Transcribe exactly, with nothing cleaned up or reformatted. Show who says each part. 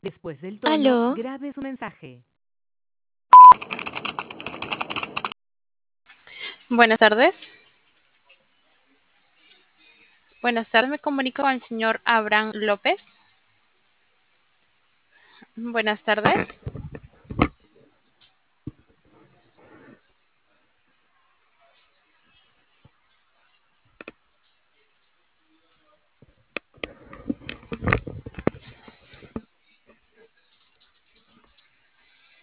Speaker 1: Después del tono,
Speaker 2: Aló.
Speaker 1: grabe su mensaje.
Speaker 3: Buenas tardes. Buenas tardes, me comunico con el señor Abraham López. Buenas tardes.